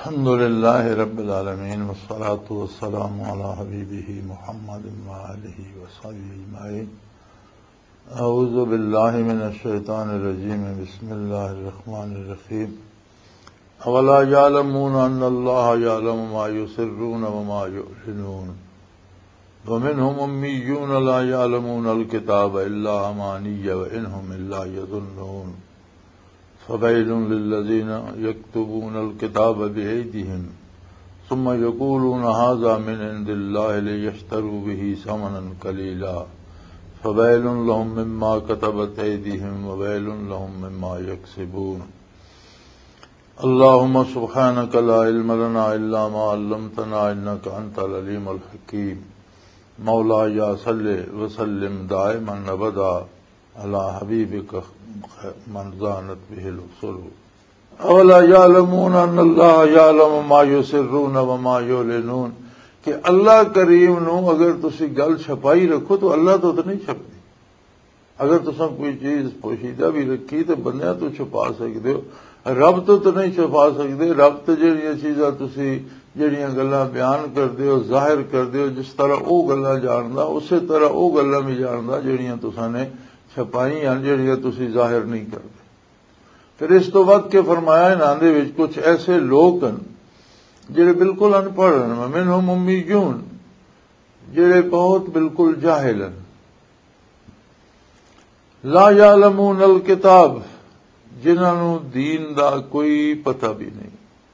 الحمد للہ رب العالمین والصلاة والسلام علی حبیبہ محمد وآلہ وصحبہ اجمعین۔ اعوذ باللہ من الشیطان الرجیم، بسم اللہ الرحمن الرحیم۔ اولا یعلمون ان اللہ یعلم ما یسرون وما یعلنون ومنہم امیون لا یعلمون الکتاب الا امانی وانہم الا یظنون فویل للذین یکتبون الکتاب بأیدیہم ثم یقولون ھذا من عند اللہ لیشتروا بہ ثمنا قلیلا فویل لہم مما کتبت ایدیہم وویل لہم مما یکسبون۔ اللہم سبحانک لا علم لنا الا ما علمتنا انک انت العلیم الحکیم۔ مولایا صلی وسلم دائما ابدا علی حبیبک من زانت به الرسل۔ اولا یعلمون ان اللہ یعلم ما یسرون وما یعلنون، کہ اللہ کریم نو اگر تسی گل چھپائی رکھو تو اللہ تو نہیں چھپتی۔ اگر تساں کوئی چیز پوشیدہ بھی رکھی تو بندیاں تو چھپا سکتے ہو، رب تو نہیں چھپا سکتے۔ رب تو جہاں چیزاں تسی جہاں گلاں بیان کرتے ہو، ظاہر کرتے ہو، جس طرح وہ گلاں جاندا اسی طرح وہ گلاں بھی جاندا جہاں تساں نے چھپائی ہیں، جہاں تسی ظاہر نہیں کرتے۔ پھر اس تو بعد کے فرمایا انہاں دے وچ کچھ ایسے لوگ ہیں جڑے بالکل ان پڑھ ہیں، منہم امیون، جڑے بہت بالکل جاہل ہیں، لا یعلمون الکتاب، جنہاں دین دا کوئی پتہ بھی نہیں،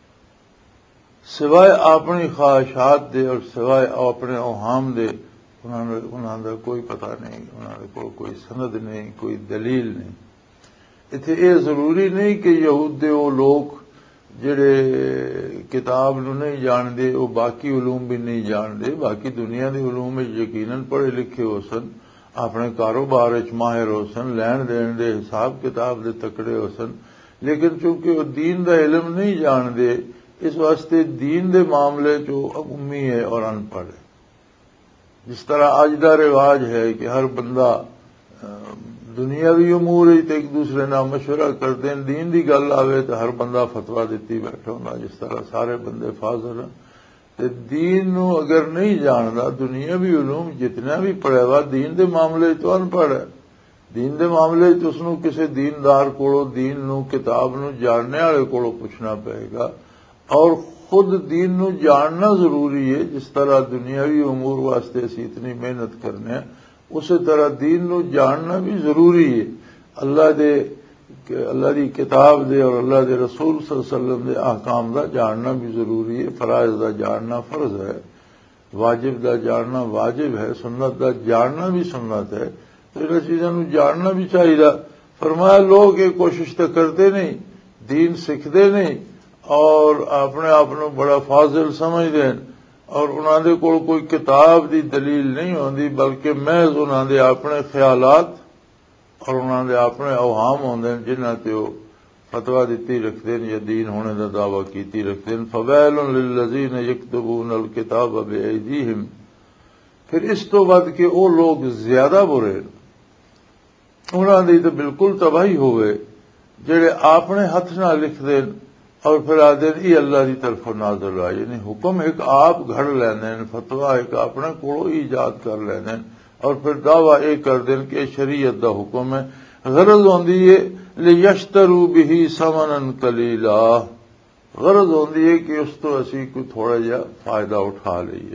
سوائے اپنی خواہشات دے اور سوائے اپنے اوہام دے انہاں دا کوئی پتہ نہیں، انہاں کوئی سند نہیں، کوئی دلیل نہیں۔ اتنے یہ ضروری نہیں کہ یہود دے وہ لوگ جڑے کتاب نو نہیں جاندے وہ باقی علوم بھی نہیں جاندے، باقی دنیا دے علوم یقیناً پڑھے لکھے ہو سن، اپنے کاروبار ماہر ہو سن، لین دین دے حساب کتاب دے تکڑے ہو سن، لیکن چونکہ وہ دین دا علم نہیں جاندے اس واسطے دین دے معاملے جو امی ہے اور ان پڑھ ہے۔ جس طرح اج دا رواج ہے کہ ہر بندہ دنیاوی امور ایک دوسرے نال مشورہ کرتے ہیں، دین دی گل آوے تو ہر بندہ فتویٰ دیتی بیٹھا ہوندا، جس طرح سارے بندے فاضل ہیں۔ تے دین نو اگر نہیں جاندا، دنیاوی علوم جتنا بھی پڑھے وا دین دے معاملے تو ان پڑھ ہے، دین دے معاملے تو اس نو کسی دیندار کولو دین نو کتاب نو جاننے والے کولو پوچھنا پڑے گا، اور خود دین نو جاننا ضروری ہے۔ جس طرح دنیاوی امور واسطے اسی اتنی محنت کرنے ہیں، اسی طرح دین نو جاننا بھی ضروری ہے۔ اللہ دی کتاب دے اور اللہ دے رسول صلی اللہ علیہ وسلم دے احکام دا جاننا بھی ضروری ہے۔ فرائض دا جاننا فرض ہے، واجب دا جاننا واجب ہے، سنت دا جاننا بھی سنت ہے، تو ان چیزوں نو جاننا بھی چاہیے۔ فرمایا لوگ یہ کوشش تو کرتے نہیں، دین سکھتے نہیں اور اپنے آپ کو بڑا فاضل سمجھتے ہیں، اور انہاں دے کول کوئی کتاب دی دلیل نہیں ہوندی، بلکہ محض انہاں دے اپنے خیالات اور انہاں دے اپنے اوہام ہوندے ہیں جنہاں تے وہ فتویٰ دیتی رکھتے ہیں یا دین ہونے دا دعویٰ کیتی رکھتے ہیں۔ فویل للذین یکتبون الکتاب بایدیہم، پھر اس تو بعد کہ وہ لوگ زیادہ برے انہاں دی تو بالکل تباہی ہوئے جڑے اپنے ہاتھ نال لکھ دین اور پھر آدھے یہ اللہ کی طرف نازل آئے، یعنی حکم ایک آپ گھڑ لینے، فتویٰ ایک اپنے کولو ایجاد کر لینے، اور پھر دعویٰ یہ کر دیں کہ شریعت دا حکم ہے۔ غرض ہوندی ہے لیشتروا بہ ثمنا قلیلا، غرض ہوندی ہے کہ اس تو اسی کوئی تھوڑا جہا فائدہ اٹھا لئیے۔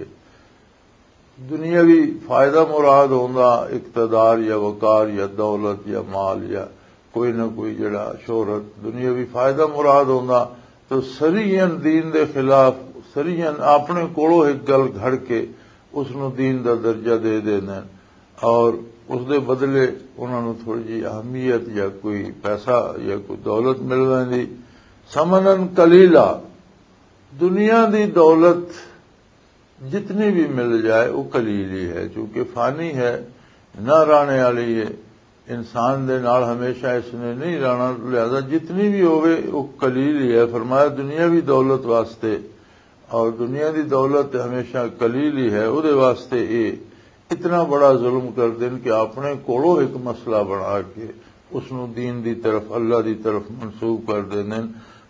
دنیاوی فائدہ مراد ہوندا اقتدار یا وقار یا دولت یا مال یا کوئی نہ کوئی جڑا شہرت، دنیاوی فائدہ مراد ہوندا تو سریعاً دین دے خلاف سریعاً اپنے کولو ایک گل گھڑ کے اس نو دین دا درجہ دے دینا، اور اس دے بدلے انہوں نے تھوڑی جی اہمیت یا کوئی پیسہ یا کوئی دولت مل ویندی۔ ثمنن قلیلا، دنیا دی دولت جتنی بھی مل جائے وہ قلیل ہی ہے، چونکہ فانی ہے، نہ رہنے والی ہے، انسان دے نال ہمیشہ اس نے نہیں رہنا، لہذا جتنی بھی ہوئے وہ قلیل ہی ہے۔ فرمایا دنیاوی دولت واسطے، اور دنیا دی دولت ہمیشہ قلیل ہی ہے، وہ دے واسطے یہ اتنا بڑا ظلم کر دیں کہ اپنے کولو ایک مسئلہ بنا کے اس نو دین دی طرف اللہ دی طرف منسوب کر دیں۔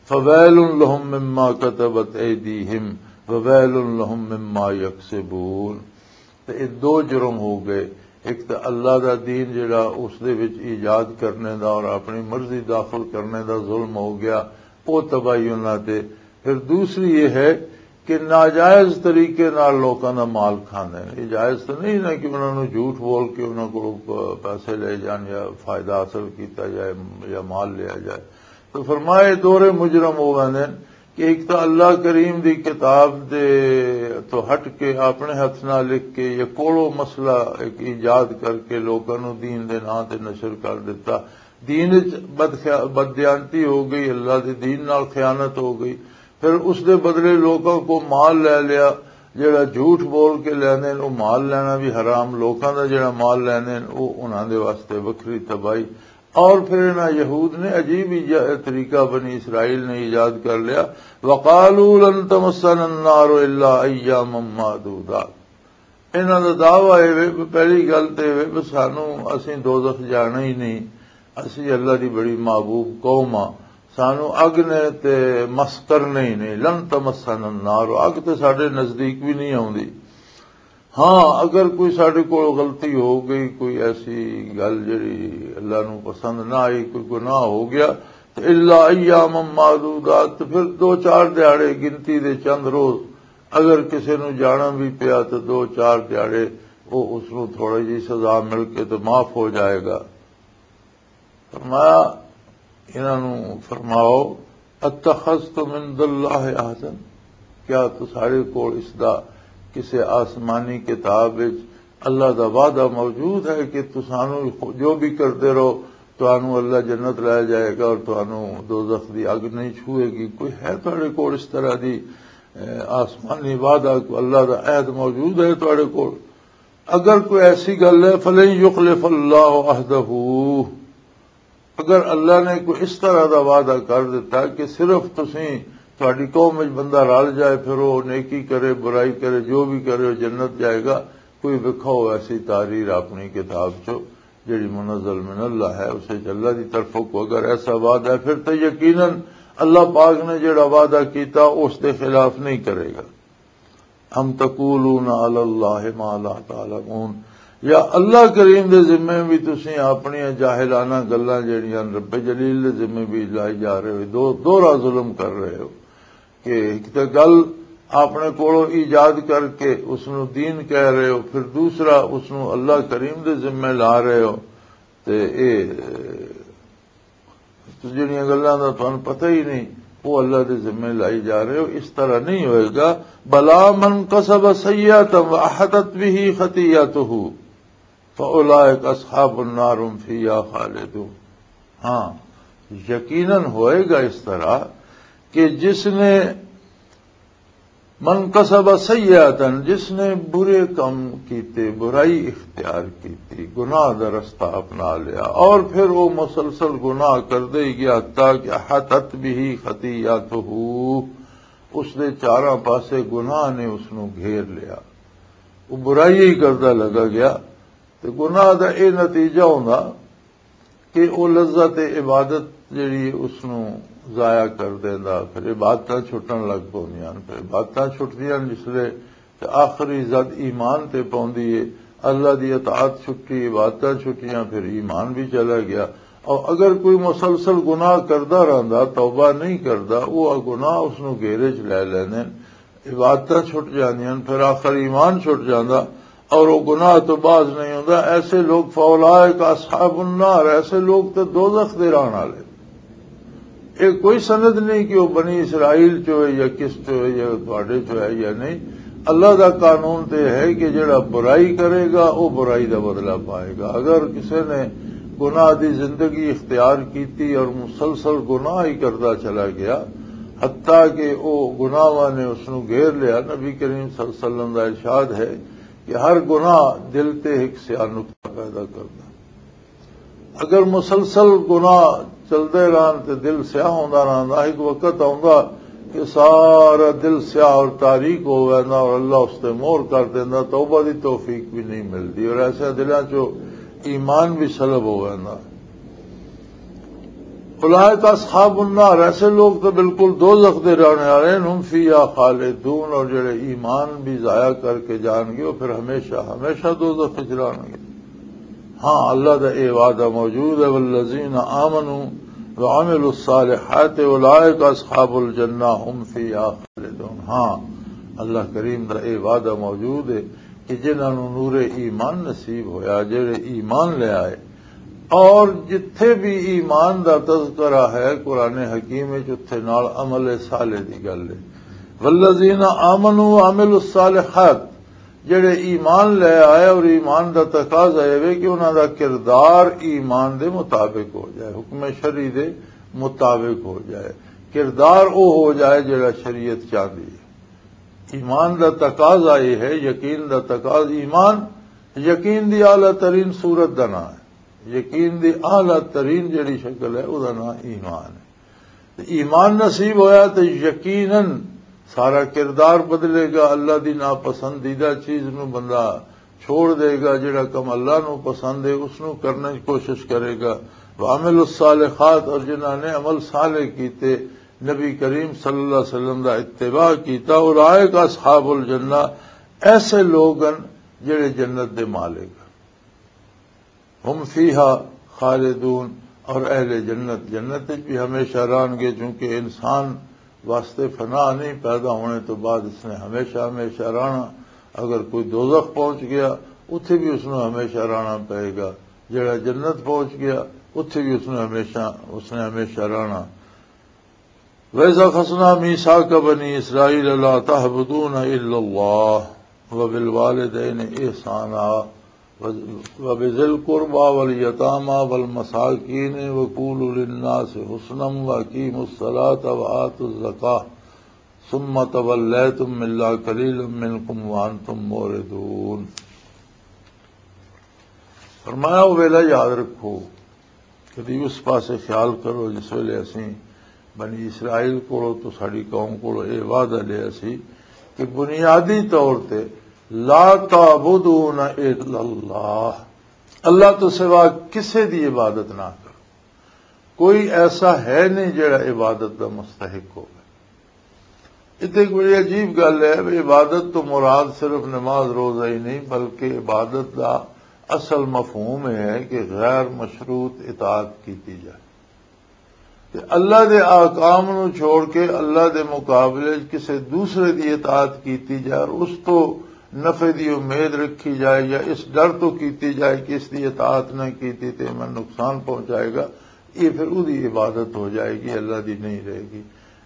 فویل لہم مما کتبت ایدیہم وویل لہم مما یکسبون۔ تو یہ دو جرم ہو گئے، ایک تو اللہ دا دین جڑا اس دے وچ ایجاد کرنے دا اور اپنی مرضی داخل کرنے دا ظلم ہو گیا، وہ تباہی انہاں تے۔ پھر دوسری یہ ہے کہ ناجائز طریقے نال لوکاں دا مال کھاندے ہیں۔ یہ جائز تو نہیں نا کہ انہوں نے جھوٹ بول کے انہوں کو پیسے لے جان یا فائدہ حاصل کیتا جائے یا مال لیا جائے۔ تو فرمائے دورے مجرم ہو گئے کہ ایک تو اللہ کریم دی کتاب دے تو ہٹ کے اپنے ہاتھ نہ لکھ کے یا کوڑو مسئلہ ایک ایجاد کر کے لوگوں نو دین دے نام تے نشر کر دیتا، دین بددیانتی ہو گئی، اللہ دے دین نال خیانت ہو گئی۔ پھر اس دے بدلے لوگوں کو مال لے لیا، جڑا جھوٹ بول کے لینے وہ مال لینا بھی حرام، لوگوں دا جڑا مال لینے وہ انہاں دے واسطے وکری تباہی۔ اور پھر انہاں یہود نے عجیب طریقہ بنی اسرائیل نے ایجاد کر لیا، وَقَالُوا لَن تَمَسَّنَا النَّارُ إِلَّا أَيَّامًا مَّعْدُودَاتٍ۔ انہاں دا دعویٰ ہے پہلی گل تے ہے سانوں اسیں دوزخ جانا ہی نہیں، اسی اللہ دی بڑی محبوب قوم ہاں، سانوں اگ نے تے مس کرنا ہی نہیں، لن تمسنا النار، اگ تے ساڈے نزدیک بھی نہیں آوندی۔ ہاں اگر کوئی ساڈے کول غلطی ہو گئی، کوئی ایسی گل جڑی اللہ نو پسند نہ آئی، کوئی گناہ ہو گیا تو الا ایام معدودات، پھر دو چار دیہڑے گنتی دے چند روز اگر کسی نو جانا بھی پیا تو دو چار دیہڑے وہ اس نو تھوڑی جی سزا مل کے تو معاف ہو جائے گا۔ فرمایا انہاں نو فرماؤ اتخذتم من اللہ عہدا، کیا تساڑے کول اس دا کسی آسمانی کتاب وچ اللہ دا وعدہ موجود ہے کہ تسانو جو بھی کرتے رہو تانوں اللہ جنت لے جائے گا اور تانوں دوزخ دی اگ نہیں چھوئے گی؟ کوئی ہے تواڈے کول اس طرح دی آسمانی وعدہ، اللہ دا عہد موجود ہے تواڈے کول؟ اگر کوئی ایسی گل ہے فلن یخلف اللہ عہدہ، اگر اللہ نے کوئی اس طرح دا وعدہ کر دیتا کہ صرف تسیں تہاڈی قوم وچ بندہ رل جائے، پھر وہ نیکی کرے برائی کرے جو بھی کرے وہ جنت جائے گا، کوئی وکھاؤ ایسی تحریر اپنی کتاب چو جڑی منزل من اللہ ہے، اسے اللہ دی طرفوں کو اگر ایسا وعدہ ہے پھر تو یقیناً اللہ پاک نے جڑا وعدہ کیتا اس دے خلاف نہیں کرے گا۔ ہم تقولون علی اللہ ما لا تعلمون، یا اللہ کریم دے ذمے بھی تسیں اپنی جاہلانہ گلاں جڑیاں رب جلیل دے ذمے بھی لائی جا رہے ہو، دوہرا ظلم کر رہے ہو کہ ایک تو گل اپنے کولوں ایجاد کر کے اس نو دین کہہ رہے ہو، پھر دوسرا اس نو اللہ کریم دے ذمے لا رہے ہو، تے اے جڑیاں گلاں دا تھانوں پتہ ہی نہیں وہ اللہ دے ذمے لائی جا رہے ہو۔ اس طرح نہیں ہوئے گا۔ بلا من کسب سیئۃ واحاطت به خطیئتہ فاولئک اصحاب النار هم فیہا خالدون۔ ہاں یقیناً ہوئے گا اس طرح کہ جس نے من کسب سیئۃ، جس نے برے کام کیتے، برائی اختیار کیتی، گناہ دا رستہ اپنا لیا اور پھر وہ مسلسل گناہ کردے گیا حتیٰ کہ احاطت به خطیئتہ، اس دے چاراں پاسے گناہ نے اس نو گھیر لیا، وہ برائی ہی کردہ لگا گیا، تو گناہ دا اے نتیجہ ہوندا کہ وہ لذت عبادت جڑی اس نو ضائع کر دیندا، پھر عبادتاں چھٹن لگ پوندیاں، پھر عبادتاں چھٹدیاں جسلے تے آخری زد ایمان تے پوندی ہے، اللہ دی اطاعت چھٹی، عبادتاں چھٹیاں، پھر ایمان بھی چلا گیا۔ اور اگر کوئی مسلسل گناہ کردا رہندا، توبہ نہیں کردا، وہ گناہ اس نو گھیرے چ لے لیندے، عبادتاں چھٹ جاندیاں، پھر آخر ایمان چھٹ جاندا اور وہ گناہ تو باز نہیں ہوندا۔ ایسے لوگ فاولئک اصحاب النار، ایسے لوگ تو دوزخ دے رہن والے۔ ایک کوئی سند نہیں کہ وہ بنی اسرائیل چو ہے یا کس چو ہے یا تواڈے چو ہے یا نہیں، اللہ دا قانون تے ہے کہ جڑا برائی کرے گا وہ برائی دا بدلہ پائے گا۔ اگر کسی نے گناہ دی زندگی اختیار کیتی اور مسلسل گناہ ہی کرتا چلا گیا حتیٰ کہ وہ گناہاں نے اس نو گھیر لیا، نبی کریم صلی اللہ علیہ وسلم دا ارشاد ہے کہ ہر گناہ دل تے ایک سیاہ نقطہ پیدا کرتا، اگر مسلسل گناہ چلتے رہن تو دل سیاہ ہوندا رہندا، ایک وقت آوندا کہ سارا دل سیاہ اور تاریک ہو جانا اور اللہ اس تے مہر کر دینا، توبہ دی توفیق بھی نہیں ملتی اور ایسے دلاں چو ایمان بھی سلب ہو جانا۔ اولئک اصحاب النار، ایسے لوگ تو بالکل دوزخ دے رہنے والے ہیں، ہم فیہا خالدون، اور جڑے ایمان بھی ضائع کر کے جان گے وہ پھر ہمیشہ ہمیشہ دوزخ وچ رہن گے۔ ہاں اللہ دا اے وعدہ موجود ہے، والذین آمنوا وعملوا الصالحات اولئک اصحاب الجنہ ہم فیہا خالدون۔ ہاں اللہ کریم دا اے وعدہ موجود ہے کہ جنہاں نوں نور ایمان نصیب ہویا، جڑے ایمان لے آئے، اور جتھے بھی ایمان دا تذکرہ ہے قرآن حکیم وچ اتھے نال عمل صالح دی گل ہے۔ والذین آمنوا وعملوا الصالحات، جڑے ایمان لے آئے اور ایمان دا تقاضا ہے کہ انہاں دا کردار ایمان دے مطابق ہو جائے، حکم شرعی دے مطابق ہو جائے، کردار او ہو جائے جڑا شریعت چاہتی ہے۔ ایمان دا تقاضا یہ ہے، یقین دا تقاضا، ایمان یقین دی اعلیٰ ترین صورت دا نام ہے، یقین دی اعلیٰ ترین جڑی شکل ہے وہ دا نام ایمان ہے۔ ایمان نصیب ہویا تو یقیناً سارا کردار بدلے گا، اللہ دی ناپسندیدہ چیز نو بندہ چھوڑ دے گا، جڑا کم اللہ نو پسند ہے اس نو کرنے کی کوشش کرے گا۔ وعمل الصالحات، اور جنہاں نے عمل صالح کیتے، نبی کریم صلی اللہ علیہ وسلم دا اتباع کیتا، اولئک اصحاب الجنہ، ایسے لوگن جڑے جنت دے مالک، ہم فیہا خالدون، اور اہل جنت جنت بھی ہمیشہ رہن گے، چونکہ انسان واسطے فنا نہیں، پیدا ہونے تو بعد اس نے ہمیشہ ہمیشہ رہنا۔ اگر کوئی دوزخ پہنچ گیا اتھے بھی اس نے ہمیشہ رہنا پائے گا، جڑا جنت پہنچ گیا اتھے بھی اس نے ہمیشہ رہنا۔ وَإِذَا أَخَذْنَا مِيثَاقَ بَنِي إِسْرَائِيلَ لَا تَعْبُدُونَ إِلَّا اللَّهَ وَبِالْوَالِدَيْنِ إِحْسَانًا وَبِذِي الْقُرْبَى وَالْيَتَامَى وَالْمَسَاكِينِ وَقُولُوا لِلنَّاسِ حُسْنًا وَأَقِيمُوا الصَّلَاةَ وَآتُوا الزَّكَاةَ ثُمَّ تَوَلَّيْتُمْ إِلَّا قَلِيلًا مِّنكُمْ وَأَنتُم مُّعْرِضُونَ۔ فرمایا وہ ویلا یاد رکھو، کدی اس پاسے خیال کرو جس ویلے اسی بنی اسرائیل کو تو ساری قوم کو یہ وعدہ لیا سی کہ بنیادی طور تے لا تعبدون الا اللہ، اللہ تو سوا کسے دی عبادت نہ کرو، کوئی ایسا ہے نہیں جڑا عبادت دا مستحق ہو۔ اتنے ایک بڑی عجیب گل ہے، عبادت تو مراد صرف نماز روزہ ہی نہیں، بلکہ عبادت دا اصل مفہوم ہے کہ غیر مشروط اطاعت کیتی جائے، کہ اللہ دے احکام نو چھوڑ کے اللہ دے مقابلے کسی دوسرے دی اطاعت کیتی جائے، اور اس تو نفع دی امید رکھی جائے، یا اس ڈر تو کیتی جائے کہ اس دی اطاعت نہ کیتی تے میں نقصان پہنچائے گا، یہ پھر وہ دی عبادت ہو جائے گی، اللہ دی نہیں رہے گی۔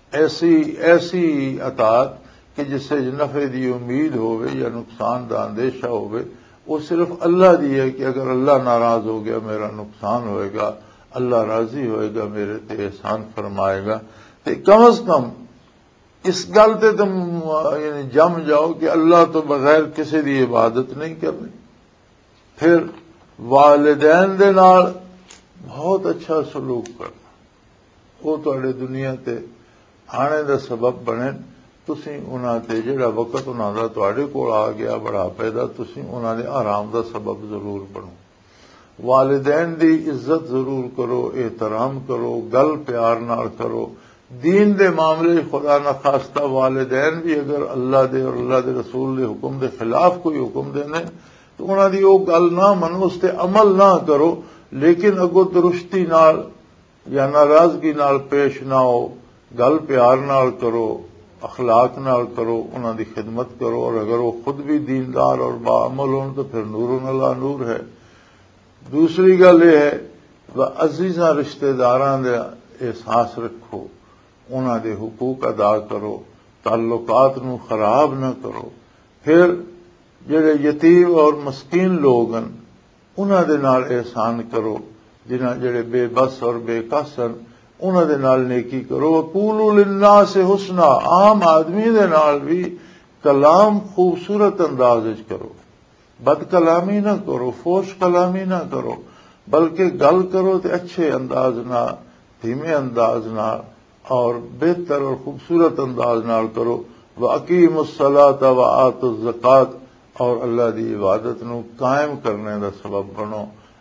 ایسی اطاعت کہ جس سے نفع دی امید ہوئے یا نقصان دا اندیشہ ہوئے، وہ صرف اللہ دی ہے کہ اگر اللہ ناراض ہو گیا میرا نقصان ہوئے گا، اللہ راضی ہوئے گا میرے تے احسان فرمائے گا، تے کم از کم اس گل تے تم یعنی جم جاؤ کہ اللہ تو بغیر کسی دی عبادت نہیں کرنی۔ پھر والدین دے نال بہت اچھا سلوک کرنا، وہ تواڈے دنیا تے آنے دا سبب بنے، تسی انہاں تے جڑا وقت انہاں دا تواڈے کول آ گیا بڑھاپے دا، تسی انہاں دے آرام دا سبب ضرور بنو۔ والدین دی عزت ضرور کرو، احترام کرو، گل پیار نال کرو۔ دین دے معاملے خدا نخواستہ والدین بھی اگر اللہ دے اور اللہ دے رسول دے حکم دے خلاف کوئی حکم دینے تو انہاں دی وہ گل نہ منو، اس تے عمل نہ کرو، لیکن اگو درستی نال یا ناراضگی نال پیش نہ ہو، گل پیار نال کرو، اخلاق نال کرو، انہاں دی خدمت کرو، اور اگر وہ خود بھی دیندار اور باعمل ہون تو پھر نور علی نور ہے۔ دوسری گل یہ ہے عزیزاں رشتہ داراں دا احساس رکھو، انہاں دے حقوق ادا کرو، تعلقات نو خراب نہ کرو۔ پھر جڑے یتیم اور مسکین لوگ ہیں انہاں دے نال احسان کرو، جڑے بے بس اور بے کس ہیں انہاں دے نال نیکی کرو۔ وقولوا للناس حسنا، عام آدمی دے نال بھی کلام خوبصورت انداز وچ کرو، بد کلامی نہ کرو، فوش کلامی نہ کرو، بلکہ گل کرو تے اچھے انداز نہ، دھیمے انداز نہ، اور بہتر اور خوبصورت انداز نال کرو۔ وَأَقِيمُوا الصَّلَاةَ وَآتُوا الزَّكَاةَ، اور اللہ دی عبادت نو قائم کرنے دا سبب بنو،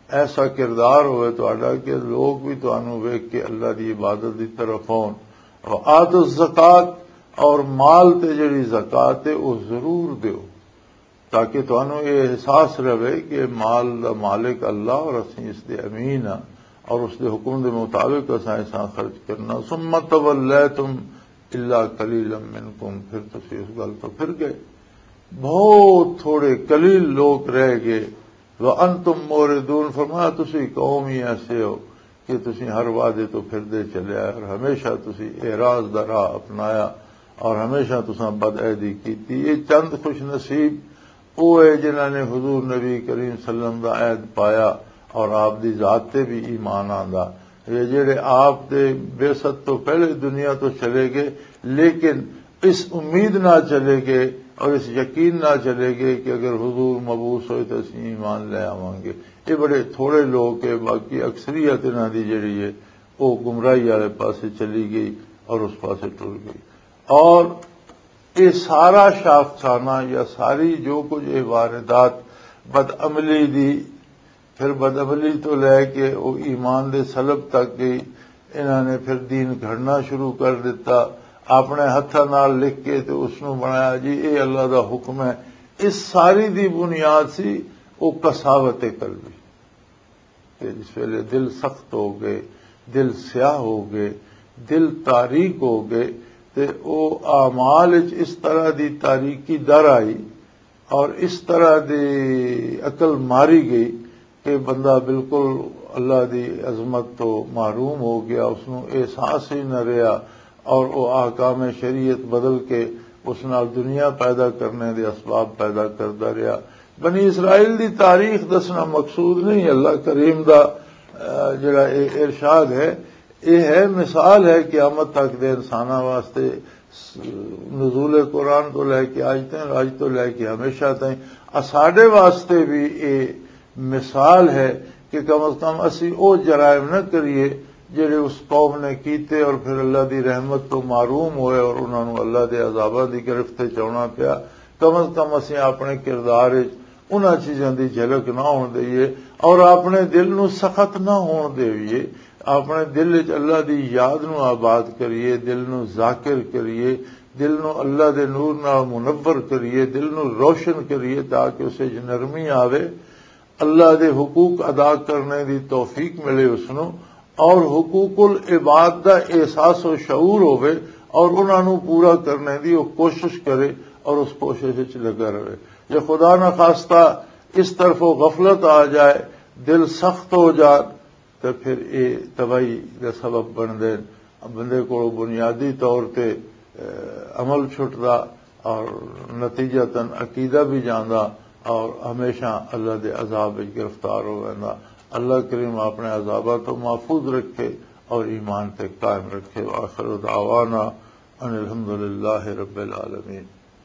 ایسا کردار ہوئے تہاڈا کہ لوگ بھی تانوں ویکھ کے اللہ دی عبادت دی طرف ہون. وآتوا الزکات اور مال تے جڑی زکات ہے وہ ضرور دیو تاکہ تانوں یہ احساس رہے کہ مال دا مالک اللہ اور اسی اس دے امین ہاں اور اس دے حکم دے مطابق اساں خرچ کرنا. ثم تولیتم الا قلیلا منکم پھر تسی اس گل تو پھر گئے, بہت تھوڑے قلیل لوگ رہ گئے. وانتم موردون فرمایا تسی قوم ہی ایسے ہو کہ تسی ہر وعدے تو پھردے چلے آئے اور ہمیشہ تسی اعراض دا راہ اپنایا اور ہمیشہ تساں بد عہدی کیتی. یہ چند خوش نصیب وہ ہے جنہاں نے حضور نبی کریم صلی اللہ علیہ وسلم دا عہد پایا اور آپ دی ذات تے بھی ایمان آندا. یہ جڑے آپ دے بعثت تو پہلے دنیا تو چلے گئے لیکن اس امید نہ چلے گئے اور اس یقین نہ چلے گئے کہ اگر حضور مبعوث ہوئے تو اسی ایمان لے آواں گے. یہ بڑے تھوڑے لوگ ہیں, باقی اکثریت انہاں دی جڑی ہے وہ گمراہی والے پاسے چلی گئی اور اس پاسے ٹر گئی. اور یہ سارا شاخسانہ یا ساری جو کچھ یہ واردات بد عملی دی, پھر بد عملی تو لے کے وہ ایمان دے سلب تک گئی. انہوں نے پھر دین گھڑنا شروع کر دیتا, اپنے ہتھاں نال لکھ کے تو اس نو بنایا جی اے اللہ دا حکم ہے. اس ساری دی بنیاد سی وہ قساوت قلبی کہ جس ویلے دل سخت ہو گئے, دل سیاہ ہو گئے, دل تاریک ہو گئے تے او اعمال اس طرح دی تاریکی در آئی اور اس طرح دی عقل ماری گئی کہ بندہ بالکل اللہ دی عظمت تو محروم ہو گیا, اس نو احساس ہی نہ رہا اور وہ احکام شریعت بدل کے اس نال دنیا پیدا کرنے دے اسباب پیدا کرتا رہا. بنی اسرائیل دی تاریخ دسنا مقصود نہیں, اللہ کریم دا جڑا ارشاد ہے یہ ہے مثال ہے قیامت تک دے انساناں واسطے نزول قرآن تو لے کے آج تو لے کے ہمیشہ تائیں ساڈے واسطے بھی یہ مثال ہے کہ کم از کم اسی او جرائم نہ کریے جڑے اس قوم نے کیتے اور پھر اللہ دی رحمت تو معروم ہوئے اور انہوں نے اللہ دے عذاباں دی گرفت چونا پیا. کم از کم اسی اپنے کردار انہاں چیزاں دی جھلک نہ ہون دئیے اور اپنے دل نو سخت نہ ہون دئیے. اپنے دل وچ اللہ دی یاد نو آباد کریے, دل نو ذاکر کریے, دل نو اللہ دے نور نال منور کریے, دل نو روشن کریے تاکہ اسے نرمی آوے, اللہ دے حقوق ادا کرنے دی توفیق ملے اس نو اور حقوق العباد دا احساس و شعور ہوئے اور انہاں نو پورا کرنے دی وہ کوشش کرے اور اس کوشش وچ لگا رہے. جے خدا نہ خواستہ اس طرف غفلت آ جائے, دل سخت ہو جائے تو پھر یہ تباہی کا سبب بن دے. بندے کو بنیادی طور پہ عمل چھٹدا اور نتیجتاً عقیدہ بھی جاندا اور ہمیشہ اللہ دے عذاب وچ گرفتار ہو رہندا. اللہ کریم اپنے عذابات تو محفوظ رکھے اور ایمان تے قائم رکھے. وآخر دعوانا ان الحمدللہ رب العالمین.